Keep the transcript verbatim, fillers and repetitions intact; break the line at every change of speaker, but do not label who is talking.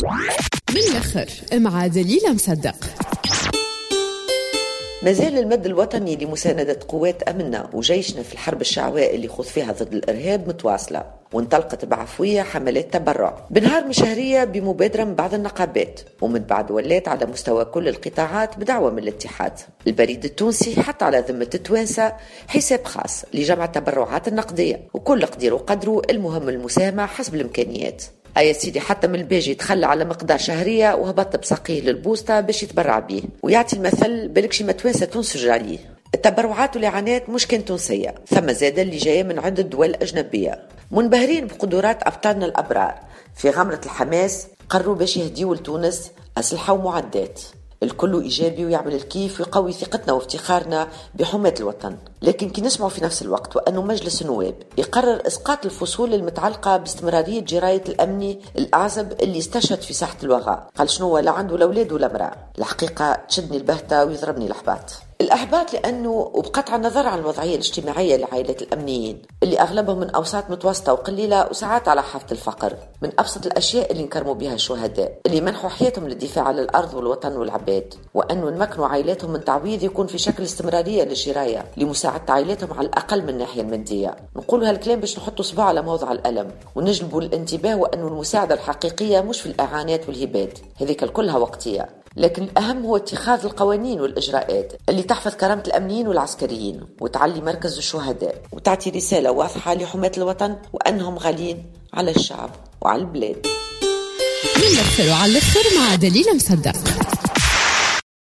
بالآخر مع دليلة مصدق.
مازال المد الوطني لمساندة قوات أمننا وجيشنا في الحرب الشعواء اللي خوض فيها ضد الإرهاب متواصلة، وانطلقت بعفوية حملات تبرع بنهار من شهرية بمبادرة من بعض النقابات، ومن بعد ولات على مستوى كل القطاعات بدعوة من الاتحاد. البريد التونسي حط على ذمة التوانسة حساب خاص لجمع التبرعات النقدية، وكل قدير وقدره، المهم المساهمة حسب الإمكانيات. أي سيدي حتى من الباجي يتخلى على مقدار شهرية وهبط بساقيه للبوسطة باش يتبرع بيه ويعطي المثل بالكشي ما توانسة تنسج عليه. التبرعات والإعانات مش كان تونسية، ثم زادة اللي جاية من عدة دول أجنبية. منبهرين بقدرات أبطالنا الأبرار في غمرة الحماس قرروا باش يهديوا لتونس أسلحة ومعدات. الكل إيجابي ويعمل الكيف ويقوي ثقتنا وافتخارنا بحماة الوطن. لكن كي نسمعوا في نفس الوقت وأنه مجلس النواب يقرر إسقاط الفصول المتعلقة باستمرارية جراية الأمني الأعزب اللي استشهد في ساحة الوغاء، قال شنو لا عنده لا أولاد ولا امرأة. الحقيقة تشدني البهتة ويضربني الأحباط. الأحباط لأنه وبقطع النظر عن الوضعية الاجتماعية لعائلة الأمنيين اللي أغلبهم من أوساط متوسطة وقليلة وساعات على حافة الفقر. من أبسط الأشياء اللي نكرموا بها الشهداء اللي منحوا حياتهم للدفاع عن الأرض والوطن والعباد، وأنه نمكنوا عائلاتهم من تعويض يكون في شكل استمرارية للجراية لمساعدة عائلاتهم على الأقل من الناحية المادية. نقولوا هالكلام باش نحطوا صباع على موضع الألم ونجلبوا الانتباه، وأنه المساعدة الحقيقية مش في الإعانات والهبات، هذيك كلها وقتية، لكن الأهم هو اتخاذ القوانين والإجراءات اللي تحفظ كرامة الأمنيين والعسكريين وتعلي مركز الشهداء وتعطي رسالة واضحة لحماة الوطن وأنهم غاليين على الشعب وعلى البلاد.
من الأخر وعلى الأخر مع دليلة مصدق.